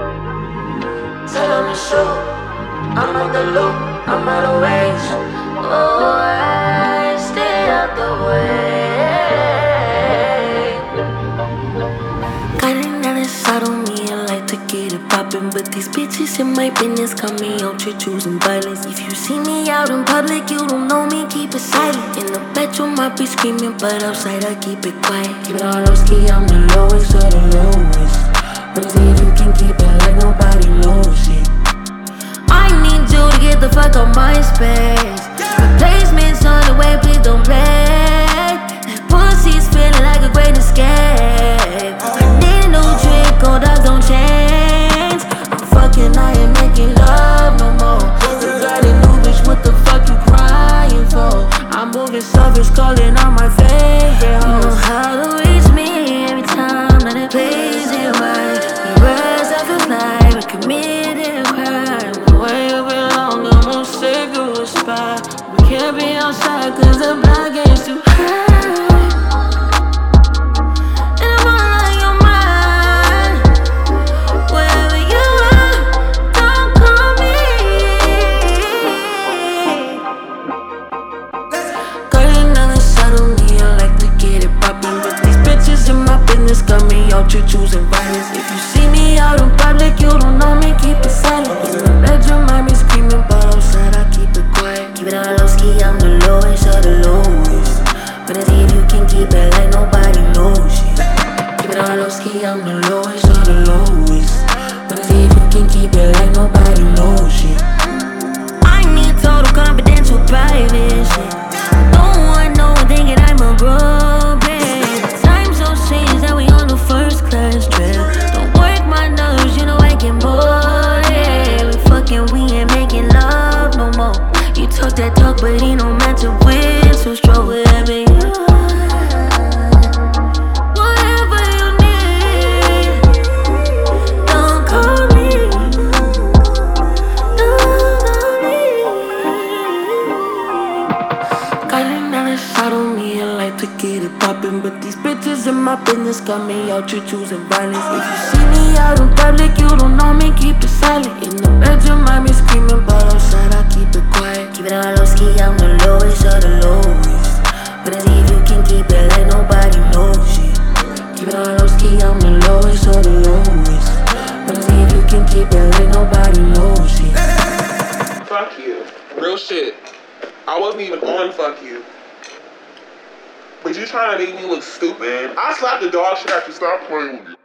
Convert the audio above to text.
Tell them to shoot. I'm out the loop, I'm out of range. Oh, I stay out the way. Got another side on me, I like to get it poppin'. But these bitches in my business got me out here choosing violence. If you see me out in public, you don't know me, keep it silent. In the bedroom, I be screaming, but outside, I keep it quiet. Keep it all low-key, I'm the lowest of the lowest. But see if you can keep it like nobody knows it. I need you to get the fuck out my space. Replacements on the way, please don't play. That pussy's feeling like a great escape. I need a new trick, gold dogs don't change. I'm fucking, I ain't making love no more. You got a new bitch, what the fuck you crying for? I'm moving savage, calling out my favorite hoes. You know how to reach me every time that it plays it right. We rise up at night, we committed a crime. Where you belong, I'm gonna save you a spot. We can't be outside cause the block is too high. And I'm all on your mind. Wherever you are, don't call me. Got another side on me, I like to get it poppin'. But these bitches in my business got me out here choosing violence. If you see me out in public, you don't know me, keep it silent. In the bedroom, I be screaming, but outside, I keep it quiet. Keep it all low-key, I'm the lowest of the lowest. But I see if you can keep it like nobody knows it. Keep it all low-key, I'm the lowest of the lowest. But I see if you can keep it like nobody knows it. I need total confidential private shit. Don't want no one thinking I'm a broke bitch. Time so strange that we on the first class trip. Don't work my nerves, you know I get bored. We fucking, we ain't making love no more. You talk that talk, but ain't no man to win. So strong, whatever you want, whatever you need. Don't call me, don't call me. Got another shot on me, I like to get it poppin'. But these bitches in my business got me out here choosing violence. If you see me out in public, you don't know me, keep it silent. In the bedroom, I be screaming, but outside, I keep it quiet. Keep it all low-key, I'm the lowest of the lowest. But I see if you can keep it like nobody knows it. Keep it all low-key, I'm the lowest of the lowest. But I see if you can keep it like nobody knows it. Fuck you. Real shit. I wasn't even on fuck you. But you trying to make me look stupid? I slapped the dog shit after stop playing with you.